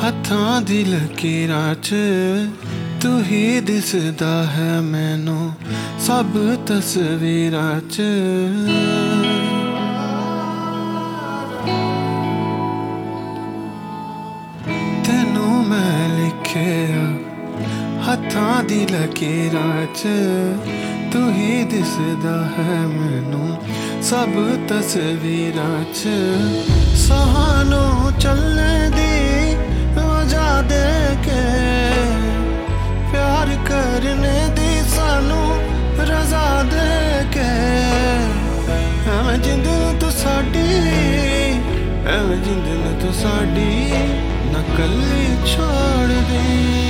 ਹੱਥਾਂ ਦੀ ਲਕੀਰਾਂ 'ਚ ਤੂੰ ਹੀ ਦਿਸਦਾ ਹੈ ਮੈਨੂੰ ਸਭ ਤਸਵੀਰਾਂ 'ਚ। ਤੈਨੂੰ ਮੈਂ ਲਿਖਿਆ ਹੱਥਾਂ ਦੀ ਲਕੀਰਾਂ 'ਚ ਤੂੰ ਹੀ ਦਿਸਦਾ ਹੈ ਮੈਨੂੰ ਸਭ ਤਸਵੀਰਾਂ 'ਚ। ਸਾਨੂੰ ਚੱਲਣ ਦੀ ਵਜ੍ਹਾ ਦੇ ਕੇ ਪਿਆਰ ਕਰਨੇ ਦੀ ਸਾਨੂੰ ਰਜ਼ਾ ਦੇ ਕੇ ਐਵੇਂ ਜਿੰਦ ਤੂੰ ਸਾਡੀ, ਐਵੇਂ ਜਿੰਦ ਤੂੰ ਸਾਡੀ ਨਾ ਕੱਲੀ ਛੋੜ ਦੇ।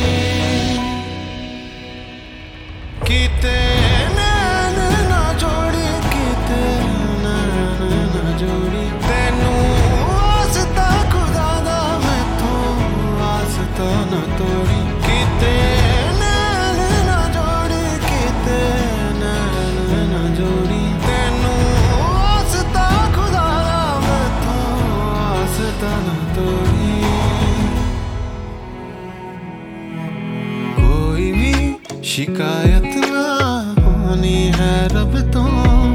ਕਿਤੇ ਨੈਣ ਨਾ ਜੋੜੀ, ਕਿਤੇ ਨੈਣ ਨਾ ਜੋੜੀ, ਤੈਨੂੰ ਵਾਸਤਾ ਖੁਦਾ ਦਾ ਮੈਥੋਂ ਵਾਸਤਾ ਨਾ ਤੋੜੀ। ਕਿਤੇ ਨੈਣ ਨਾ ਜੋੜੀ, ਕਿਤੇ ਨੈਣ ਨਾ ਜੋੜੀ, ਤੈਨੂੰ ਵਾਸਤਾ ਖੁਦਾ ਦਾ ਮੈਥੋਂ ਵਾਸਤਾ ਨਾ ਤੋੜੀ। ਕੋਈ ਵੀ ਸ਼ਿਕਾਇਤ ਹੋਣੀ ਹੈ ਰੱਬ ਤੋਂ,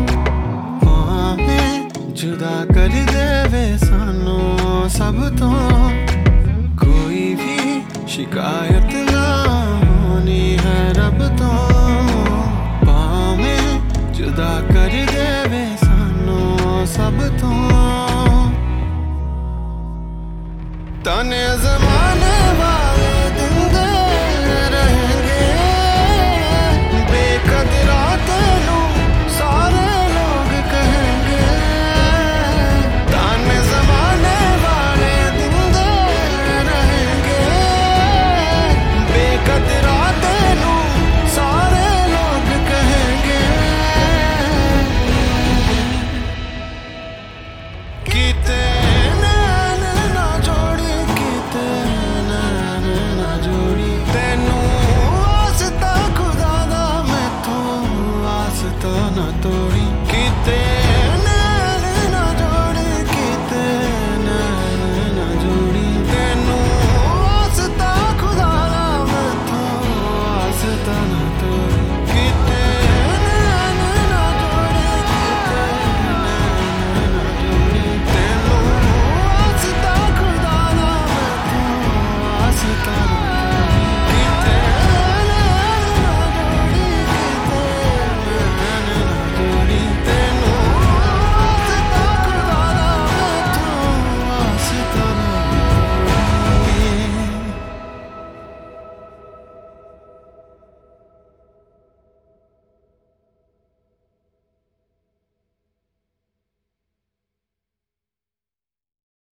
ਭਾਵੇਂ ਜੁਦਾ ਕਰ ਦੇਵੇ ਸਾਨੂੰ ਸਭ ਤੋਂ। ਕੋਈ ਵੀ ਸ਼ਿਕਾਇਤ ਨਾ ਹੋਣੀ ਹੈ ਰੱਬ ਤੋਂ, ਭਾਵੇਂ ਜੁਦਾ ਕਰ ਦੇਵੇ ਸਾਨੂੰ ਸਭ ਤੋਂ। ਤਨੇ ਜ਼ਮਾਨਾ